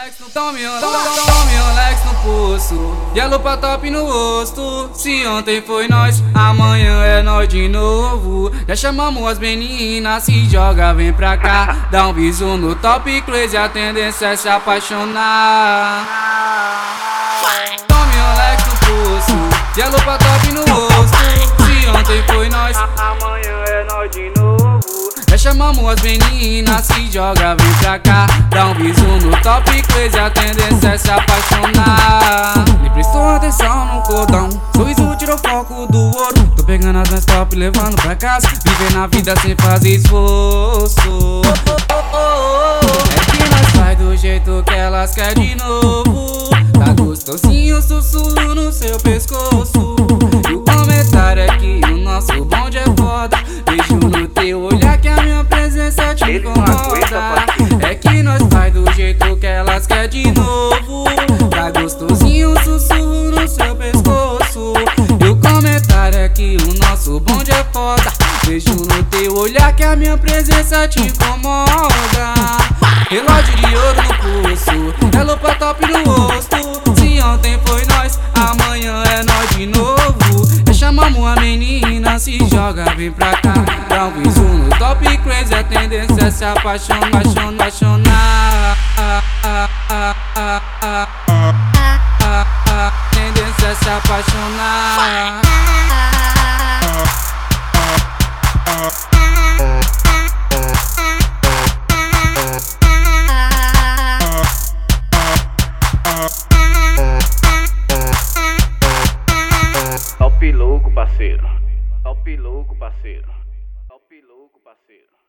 Tome um Lex no pulso e a lupa top no rosto. Se ontem foi nós, amanhã é nós de novo. Já chamamos as meninas, se joga, vem pra cá. Dá um bisu no top crazy, a tendência é se apaixonar. Tome um Lex no pulso e a lupa top no rosto. Se ontem foi nós, amanhã é nós de novo. Já chamamos as meninas, se joga, vem pra cá. Dá um bisu no top crazy, a tendência é se apaixonar. Nem prestou atenção no cordão, sorriso tirou foco do ouro. Tô pegando as mais top, levando pra casa. Viver na vida sem fazer esforço. É que nós faz do jeito que elas querem de novo. Tá gostosinho, sussurro no seu pescoço. E o comentário é que o nosso bonde é foda. Beijo no teu olhar que a minha presença te incomoda. É que nós faz do jeito que elas querem de novo. Tá gostosinho, sussurro no seu pescoço. E o comentário é que o nosso bonde é foda. Beijo no teu olhar que a minha presença te incomoda. Relógio de ouro no pulso, é lupa top no rosto. Se ontem foi nós, amanhã é nós de novo. Chamamos a menina, se joga, vem pra cá. Dá um bisu no top crazy, a tendência é se apaixonar. Tendência é se apaixonar. Top louco, parceiro. Top louco, parceiro. Top louco, parceiro.